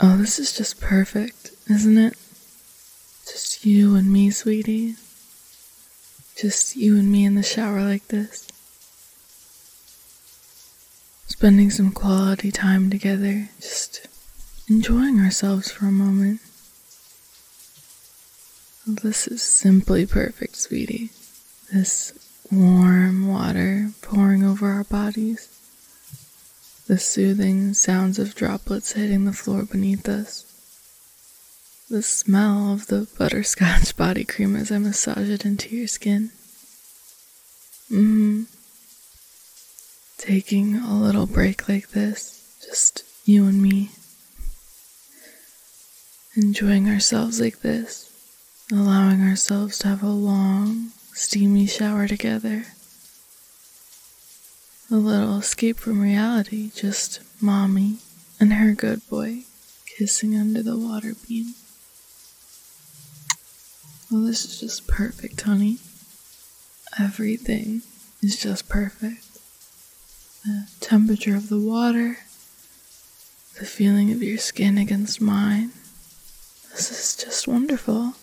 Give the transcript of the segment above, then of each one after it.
Oh, this is just perfect, isn't it? Just you and me, sweetie. Just you and me in the shower like this. Spending some quality time together, just enjoying ourselves for a moment. This is simply perfect, sweetie. This warm water pouring over our bodies. The soothing sounds of droplets hitting the floor beneath us. The smell of the butterscotch body cream as I massage it into your skin. Taking a little break like this, just you and me. Enjoying ourselves like this. Allowing ourselves to have a long, steamy shower together. A little escape from reality, just mommy and her good boy kissing under the water beam. Well, this is just perfect, honey. Everything is just perfect. The temperature of the water, the feeling of your skin against mine. This is just wonderful.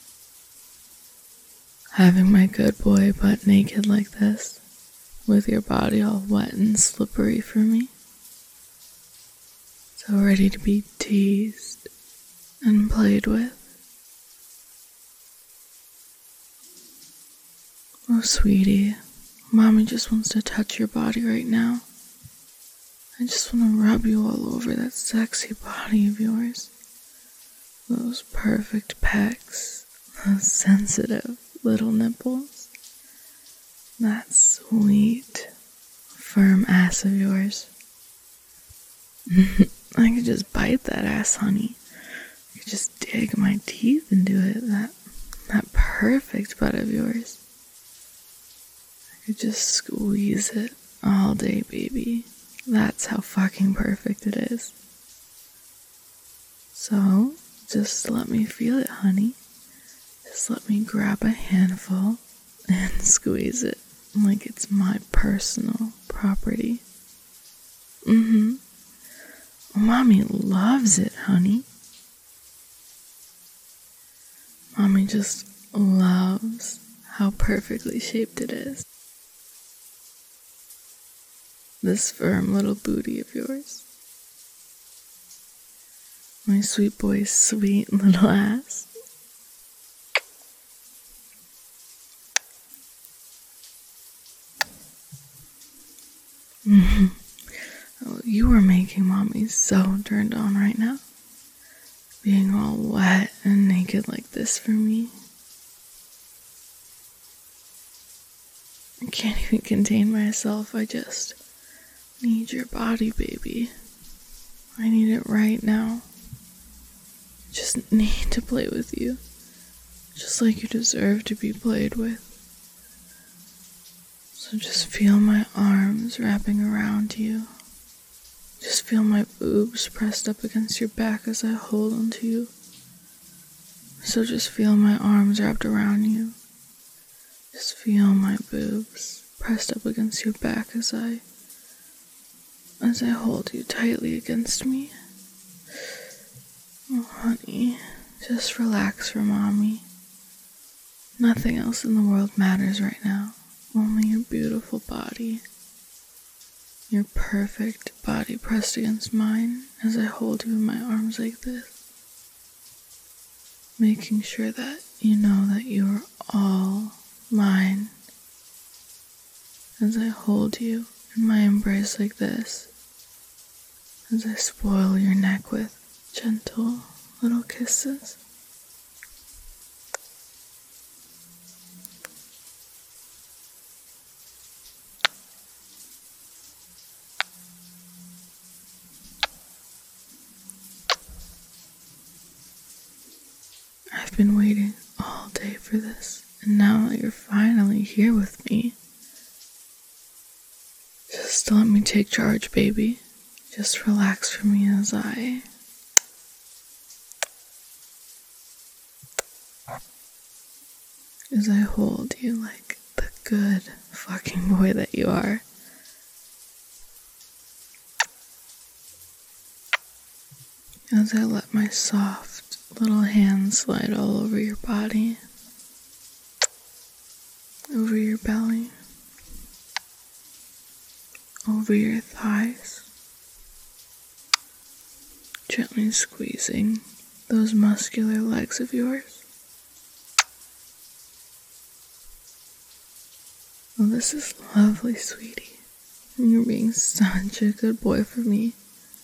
Having my good boy butt naked like this, with your body all wet and slippery for me. So ready to be teased and played with. Oh, sweetie, mommy just wants to touch your body right now. I just want to rub you all over that sexy body of yours. Those perfect pecs, those sensitive little nipples. That sweet, firm ass of yours. I could just bite that ass, honey. I could just dig my teeth into it. That perfect butt of yours. I could just squeeze it all day, baby. That's how fucking perfect it is. So, just let me feel it, honey. Just let me grab a handful and squeeze it like it's my personal property. Mommy loves it, honey. Mommy just loves how perfectly shaped it is. This firm little booty of yours. My sweet boy's sweet little ass. Oh, you are making mommy so turned on right now. Being all wet and naked like this for me. I can't even contain myself. I just need your body, baby. I need it right now. I just need to play with you. Just like you deserve to be played with. So just feel my arms wrapping around you. Just feel my boobs pressed up against your back as I hold onto you. So just feel my arms wrapped around you. Just feel my boobs pressed up against your back as I hold you tightly against me. Oh, honey, just relax for mommy. Nothing else in the world matters right now. Only your beautiful body. Your perfect body pressed against mine as I hold you in my arms like this. Making sure that you know that you are all mine. As I hold you in my embrace like this. As I spoil your neck with gentle little kisses. I've been waiting all day for this, and now that you're finally here with me, just let me take charge, baby. Just relax for me as I hold you like the good fucking boy that you are. as I let my soft little hands slide all over your body, over your belly, over your thighs, gently squeezing those muscular legs of yours. Oh, this is lovely, sweetie. You're being such a good boy for me.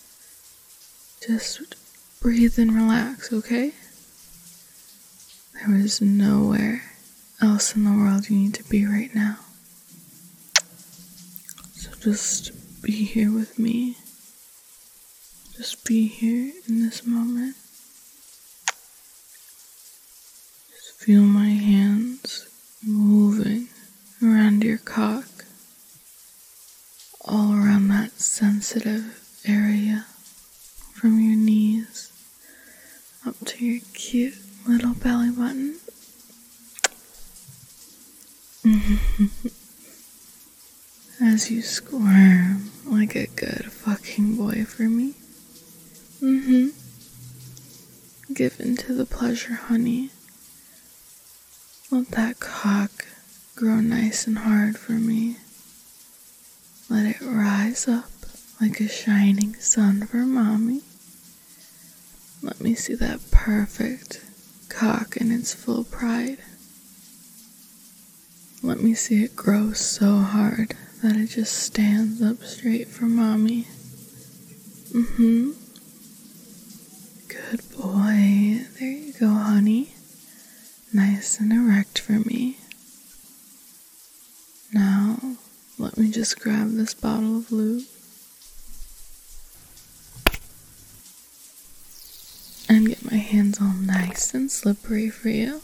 Just breathe and relax, okay? There is nowhere else in the world you need to be right now. So just be here with me. Just be here in this moment. Just feel my hands moving around your cock, all around that sensitive area, from your knees up to your cute little belly button. As you squirm like a good fucking boy for me. Give in to the pleasure, honey. Let that cock grow nice and hard for me. Let it rise up like a shining sun for mommy. Let me see that perfect cock in its full pride. Let me see it grow so hard that it just stands up straight for mommy. Good boy. There you go, honey. Nice and erect for me. Now, let me just grab this bottle of lube and get my hands all nice and slippery for you.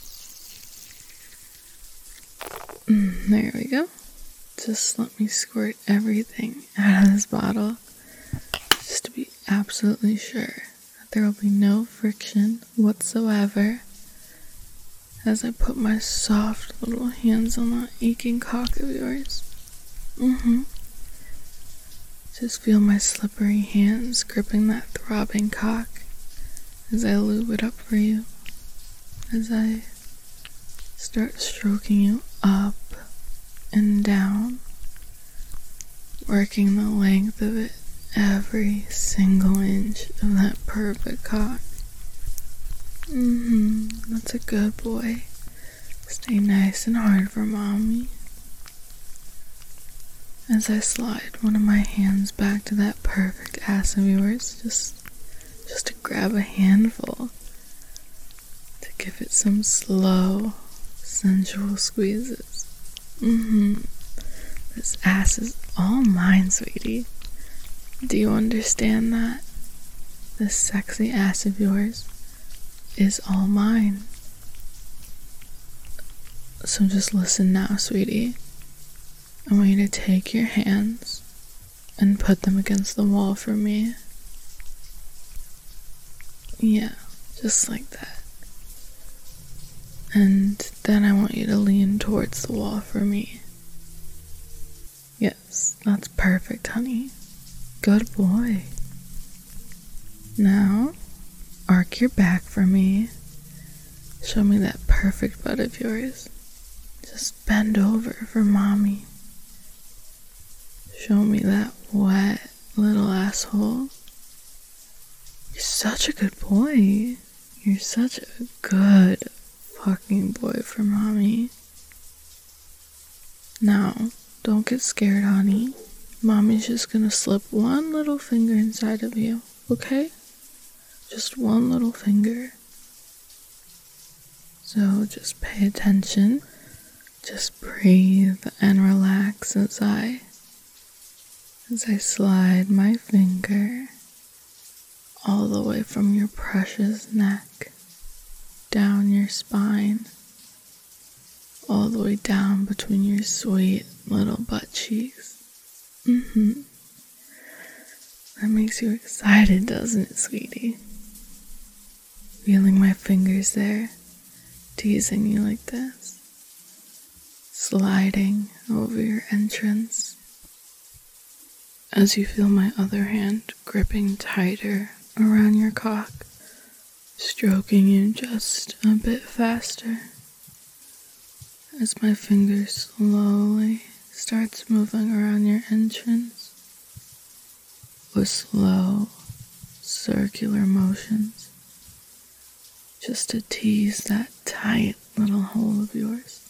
There we go. Just let me squirt everything out of this bottle, just to be absolutely sure that there will be no friction whatsoever as I put my soft little hands on that aching cock of yours. Just feel my slippery hands gripping that throbbing cock as I lube it up for you, as I start stroking you up and down, working the length of it, every single inch of that perfect cock. That's a good boy. Stay nice and hard for mommy. As I slide one of my hands back to that perfect ass of yours, just to grab a handful, to give it some slow, sensual squeezes. This ass is all mine, sweetie. Do you understand that? This sexy ass of yours is all mine. So just listen now, sweetie. I want you to take your hands and put them against the wall for me. Yeah, just like that. And then I want you to lean towards the wall for me. Yes, that's perfect, honey. Good boy. Now, arc your back for me. Show me that perfect butt of yours. Just bend over for mommy. Show me that wet little asshole. You're such a good boy. You're such a good fucking boy for mommy. Now, don't get scared, honey. Mommy's just gonna slip one little finger inside of you, okay? Just one little finger. So just pay attention. Just breathe and relax as I slide my finger all the way from your precious neck, down your spine, all the way down between your sweet little butt cheeks. That makes you excited, doesn't it, sweetie? Feeling my fingers there, teasing you like this, sliding over your entrance, as you feel my other hand gripping tighter around your cock, stroking you just a bit faster as my fingers slowly starts moving around your entrance with slow circular motions, just to tease that tight little hole of yours.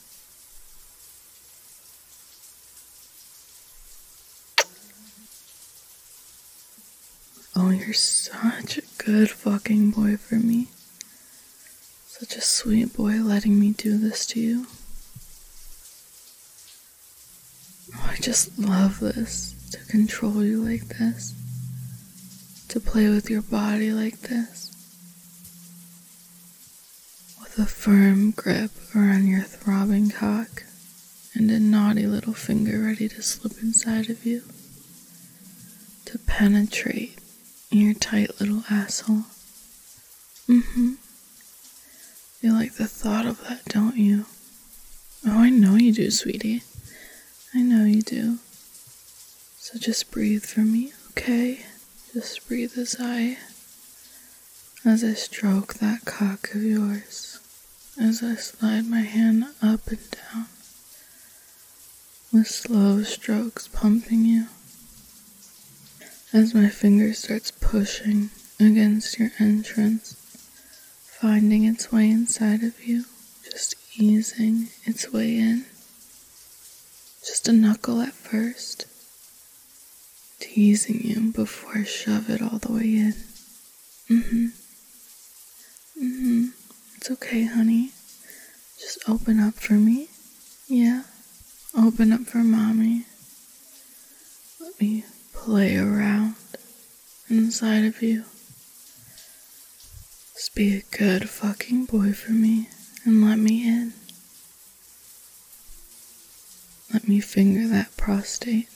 Oh, you're such a good fucking boy for me. Such a sweet boy letting me do this to you. Oh, I just love this, to control you like this, to play with your body like this, with a firm grip around your throbbing cock and a naughty little finger ready to slip inside of you, to penetrate your tight little asshole. You like the thought of that, don't you? Oh, I know you do, sweetie. I know you do. So just breathe for me, okay? Just breathe as I stroke that cock of yours, as I slide my hand up and down, with slow strokes pumping you, as my finger starts pushing against your entrance, finding its way inside of you, just easing its way in. Just a knuckle at first, teasing you before I shove it all the way in. It's okay, honey. Just open up for me. Yeah, open up for mommy. Let me play around inside of you. Just be a good fucking boy for me and let me in. Let me finger that prostate.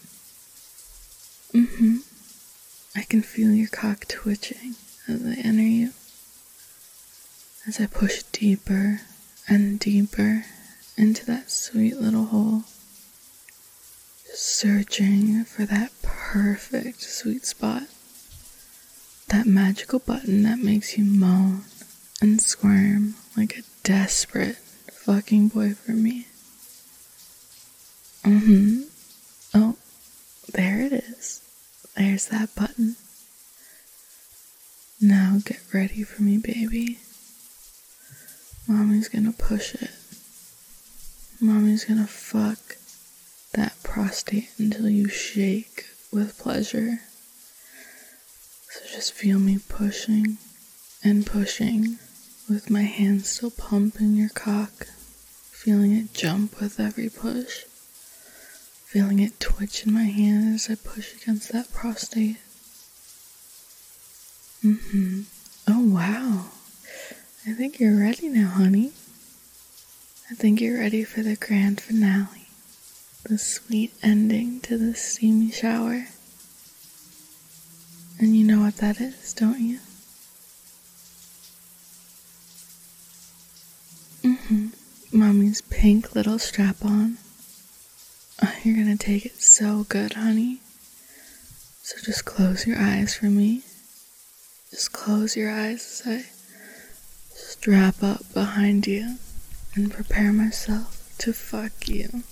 I can feel your cock twitching as I enter you, as I push deeper and deeper into that sweet little hole, just searching for that perfect sweet spot, that magical button that makes you moan and squirm like a desperate fucking boy for me. Oh, there it is. There's that button. Now get ready for me, baby. Mommy's gonna push it. Mommy's gonna fuck that prostate until you shake with pleasure. So just feel me pushing and pushing, with my hand still pumping your cock, feeling it jump with every push. Feeling it twitch in my hand as I push against that prostate. Oh, wow. I think you're ready now, honey. I think you're ready for the grand finale. The sweet ending to this steamy shower. And you know what that is, don't you? Mommy's pink little strap-on. Oh, you're gonna take it so good, honey. So just close your eyes for me. Just close your eyes as I strap up behind you and prepare myself to fuck you.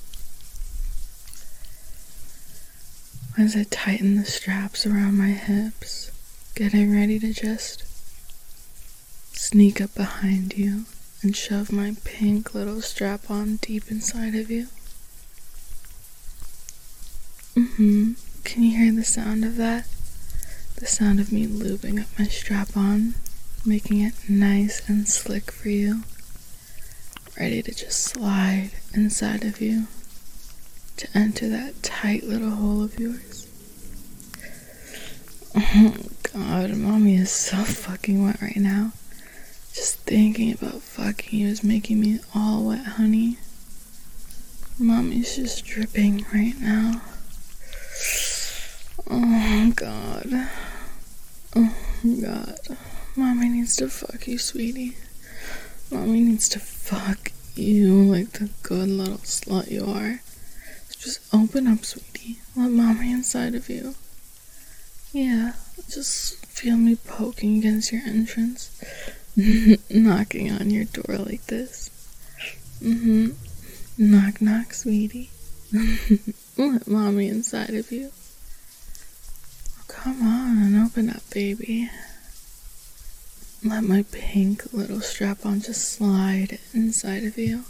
As I tighten the straps around my hips, getting ready to just sneak up behind you and shove my pink little strap-on deep inside of you. Can you hear the sound of that? The sound of me lubing up my strap-on, making it nice and slick for you, ready to just slide inside of you, to enter that tight little hole of yours. Oh God, mommy is so fucking wet right now. Just thinking about fucking you is making me all wet, honey. Mommy's just dripping right now. Oh God. Oh God. Mommy needs to fuck you, sweetie. Mommy needs to fuck you like the good little slut you are. So just open up, sweetie. Let mommy inside of you. Yeah, just feel me poking against your entrance, knocking on your door like this. Knock, knock, sweetie. Let mommy inside of you. Come on, open up, baby. Let my pink little strap-on just slide inside of you.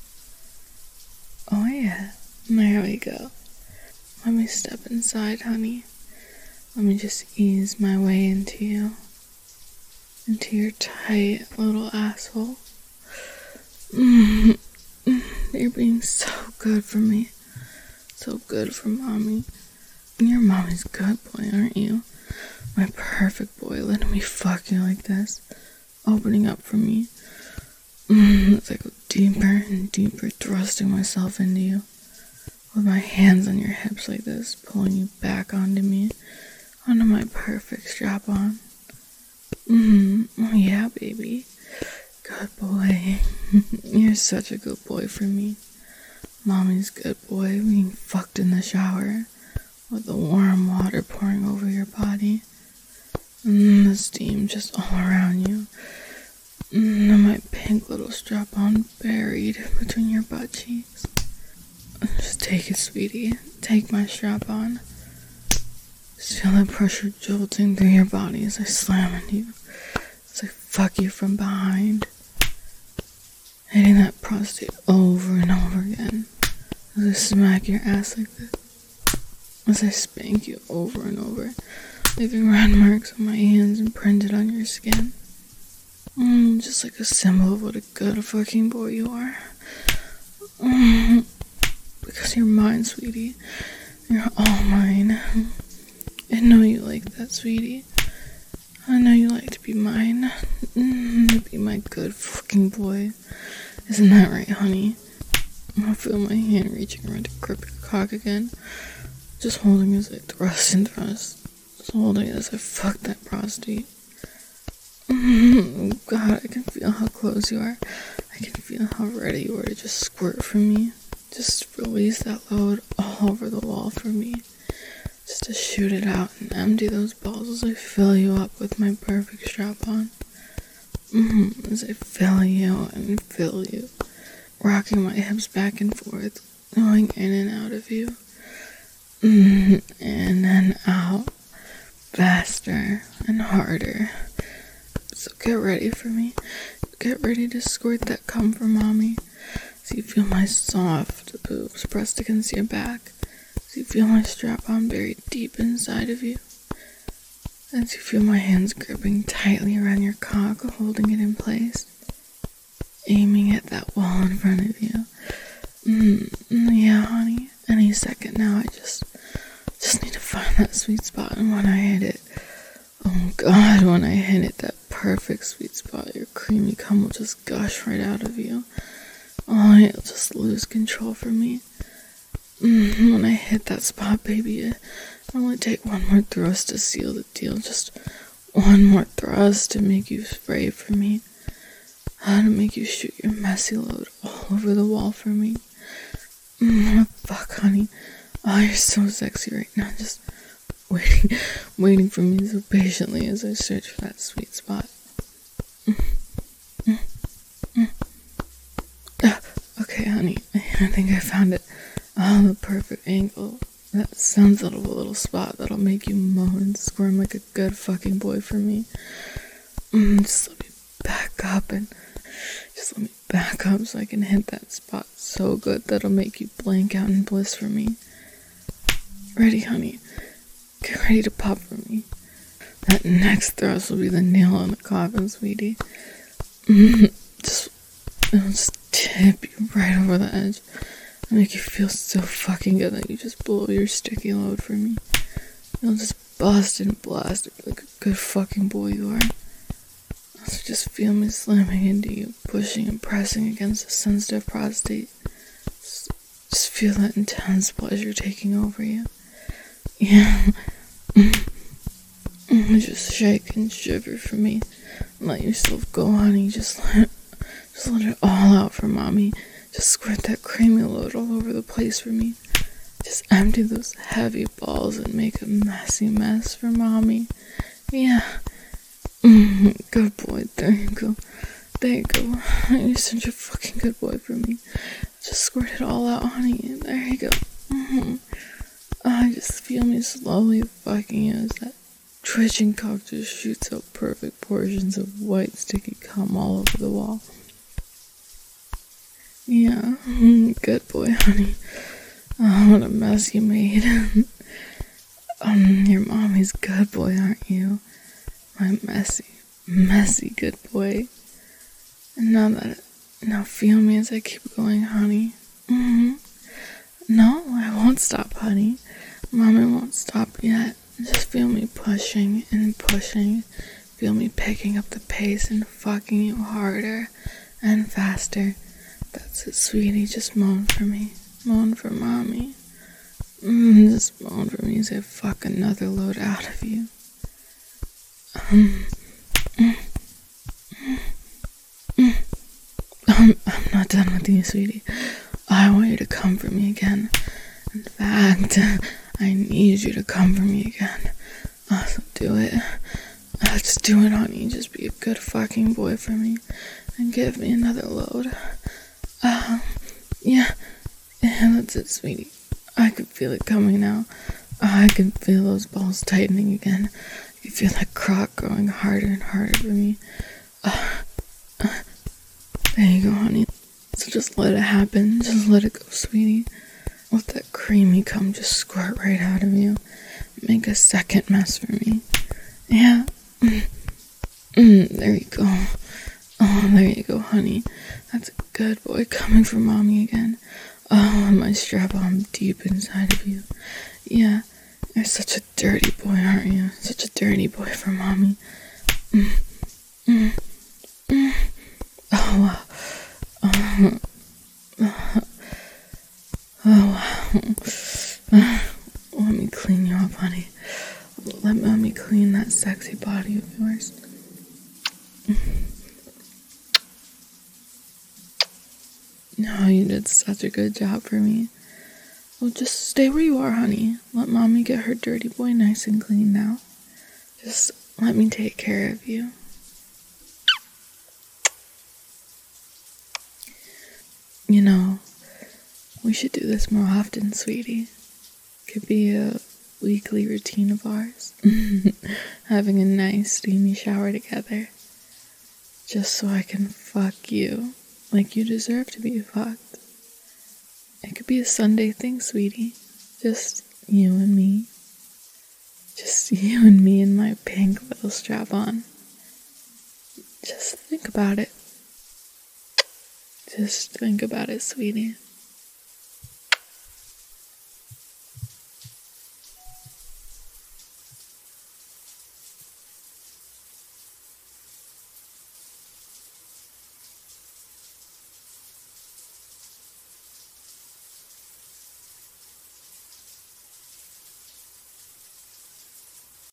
Oh yeah, there we go. Let me step inside, honey. Let me just ease my way into you. Into your tight little asshole. You're being so good for me. So good for mommy. You're mommy's good boy, aren't you? My perfect boy, letting me fuck you like this. Opening up for me. As I go deeper and deeper, thrusting myself into you. With my hands on your hips like this, pulling you back onto me. Onto my perfect strap-on. Oh yeah, baby. Good boy. You're such a good boy for me. Mommy's good boy being fucked in the shower. With the warm water pouring over your body. The steam just all around you. And my pink little strap-on buried between your butt cheeks. Just take it, sweetie. Take my strap-on. Just feel that pressure jolting through your body as I slam into you. As I fuck you from behind. Hitting that prostate over and over again. As I smack your ass like this. As I spank you over and over. Leaving red marks on my hands imprinted on your skin. Just like a symbol of what a good fucking boy you are. Because you're mine, sweetie. You're all mine. I know you like that, sweetie. I know you like to be mine. To be my good fucking boy. Isn't that right, honey? I feel my hand reaching around to grip your cock again. Just holding as I thrust and thrust. Just holding as I fuck that prostate. God, I can feel how close you are. I can feel how ready you are to just squirt from me. Just release that load all over the wall for me. Just to shoot it out and empty those balls as I fill you up with my perfect strap-on. As I fill you and fill you. Rocking my hips back and forth. Going in and out of you. In and out. Faster and harder. So get ready for me. Get ready to squirt that cum for mommy. So you feel my soft boobs pressed against your back. So you feel my strap-on buried deep inside of you. As you feel my hands gripping tightly around your cock, holding it in place. Aiming at that wall in front of you. Yeah, honey. Any second now, I just need to find that sweet spot, and when I hit it, oh God, when I hit it, that perfect sweet spot, your creamy cum will just gush right out of you. Oh, you'll just lose control for me. When I hit that spot, baby, it'll only take one more thrust to seal the deal. Just one more thrust to make you spray for me. To make you shoot your messy load all over the wall for me. Fuck, honey. Oh, you're so sexy right now. Just waiting for me so patiently as I search for that sweet spot. Okay, honey. I think I found it. Oh, the perfect angle. That sensitive little spot that'll make you moan and squirm like a good fucking boy for me. Just let me back up and just let me back up so I can hit that spot so good that'll make you blank out in bliss for me. Ready, honey? Get ready to pop for me. That next thrust will be the nail on the coffin, sweetie. It'll just tip you right over the edge and make you feel so fucking good that you just blow your sticky load for me. You'll just bust and blast it like a good fucking boy you are. So just feel me slamming into you, pushing and pressing against the sensitive prostate. Just feel that intense pleasure taking over you. Yeah. Just shake and shiver for me. Let yourself go, honey. Just let it all out for mommy. Just squirt that creamy load all over the place for me. Just empty those heavy balls and make a messy mess for mommy. Yeah. Good boy. There you go. There you go. You're such a fucking good boy for me. Just squirt it all out, honey. There you go. Just feel me slowly fucking you as that twitching cock just shoots out perfect portions of white sticky cum all over the wall. Yeah. Good boy, honey. Oh, what a mess you made. Your mommy's good boy, aren't you? My messy good boy. And now feel me as I keep going, honey. No, I won't stop, honey. Mommy won't stop yet. Just feel me pushing and pushing. Feel me picking up the pace and fucking you harder and faster. That's it, sweetie. Just moan for me. Moan for mommy. Just moan for me as I fuck another load out of you. I'm not done with you, sweetie. I want you to come for me again. In fact, I need you to come for me again. So do it. Just do it, honey. Just be a good fucking boy for me. And give me another load. Yeah, that's it, sweetie. I can feel it coming now. I can feel those balls tightening again. You feel that crock growing harder and harder for me. There you go, honey. So just let it happen. Just let it go, sweetie. Let that creamy cum just squirt right out of you. Make a second mess for me. Yeah. There you go. Oh, there you go, honey. That's a good boy coming from mommy again. Oh, and my strap-on deep inside of you. Yeah. You're such a dirty boy, aren't you? Such a dirty boy for mommy. Oh, wow. Oh, wow. Let me clean you up, honey. Let mommy clean that sexy body of yours. Oh, you did such a good job for me. Well, just stay where you are, honey. Let mommy get her dirty boy nice and clean now. Just let me take care of you. You know, we should do this more often, sweetie. Could be a weekly routine of ours. Having a nice steamy shower together. Just so I can fuck you like you deserve to be fucked. It could be a Sunday thing, sweetie. Just you and me. Just you and me and my pink little strap-on. Just think about it. Just think about it, sweetie.